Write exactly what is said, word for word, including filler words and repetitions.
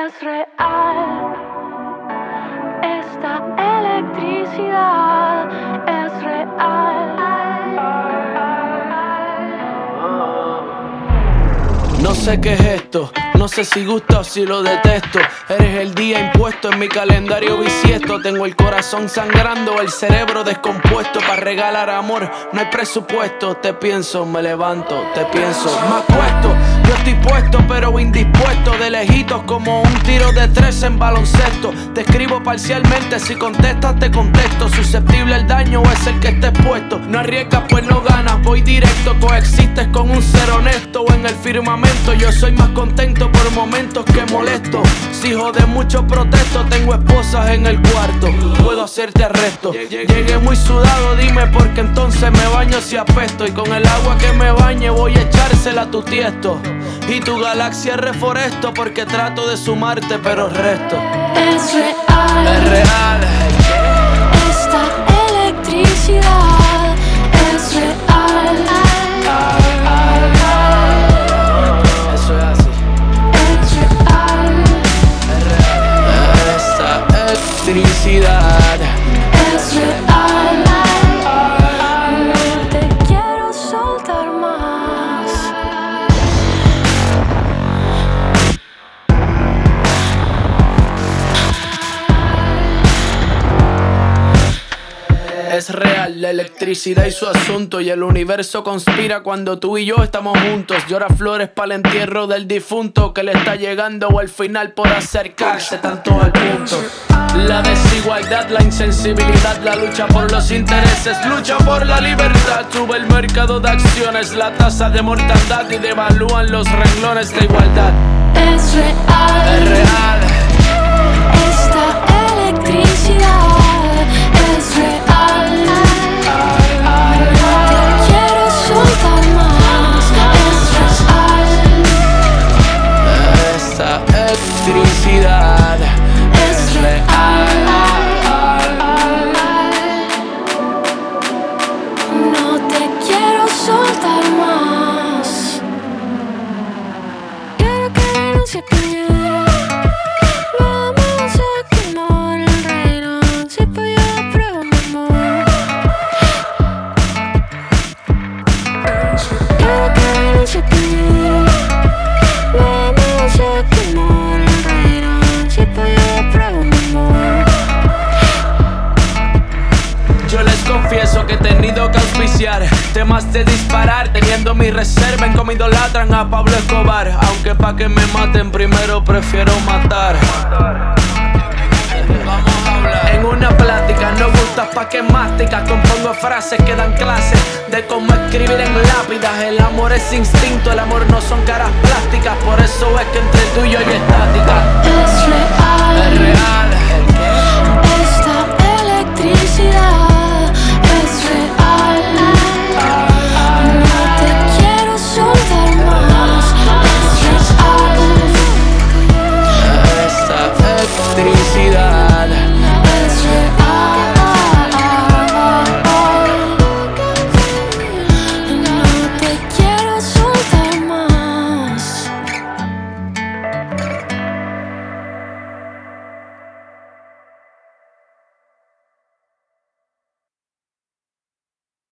Es real, esta electricidad es real. No sé qué es esto, no sé si gusta o si lo detesto. Eres el día impuesto en mi calendario bisiesto. Tengo el corazón sangrando, el cerebro descompuesto. Para regalar amor no hay presupuesto. Te pienso, me levanto, te pienso, me acuesto. Yo estoy puesto pero indispuesto, de lejitos como un tiro de tres en baloncesto. Te escribo parcialmente, si contestas te contesto. Susceptible al daño es el que esté expuesto. No arriesgas pues no ganas, voy directo. Coexistes con un ser honesto en el firmamento. Yo soy más contento por momentos que molesto. Si jode mucho protesto, tengo esposas en el cuarto. Puedo hacerte arresto. Llegué muy sudado, dime porque entonces me baño si apesto. Y con el agua que me bañe voy a echársela a tu tiesto. Y tu galaxia reforesto porque trato de sumarte pero resto. Es real, es real. Esta electricidad es real. Eso es así. Es real, Es real. Esta electricidad es real. No te quiero soltar más. es real, la electricidad y su asunto. Y el universo conspira cuando tú y yo estamos juntos. Llora flores para el entierro del difunto, que le está llegando o el final por acercarse tanto al punto. La desigualdad, la insensibilidad, la lucha por los intereses, lucha por la libertad. Sube el mercado de acciones, la tasa de mortandad y devalúan los renglones de igualdad. Es real, Es real. esta electricidad es real. No te quiero soltar más. Es real, Esta electricidad es real. No te quiero soltar más. Quiero que no se pierda. Vamos a quemar el reino. Si pa' yo pruebo mi amor. Quiero que no se pierda. Vamos a quemar el reino. Si pa' yo pruebo mi amor. Yo les confieso que he tenido que auspiciar temas de disparar, teniendo mi reserva en cómo idolatran a Pablo Escobar. Aunque pa' que me maten primero prefiero matar. Vamos a hablar. En una plática no gustas pa' que masticas. Compongo frases que dan clases de cómo escribir en lápidas. El amor es instinto, el amor no son caras plásticas. Por eso es que entre tú y yo hay estática. Es real, Es real.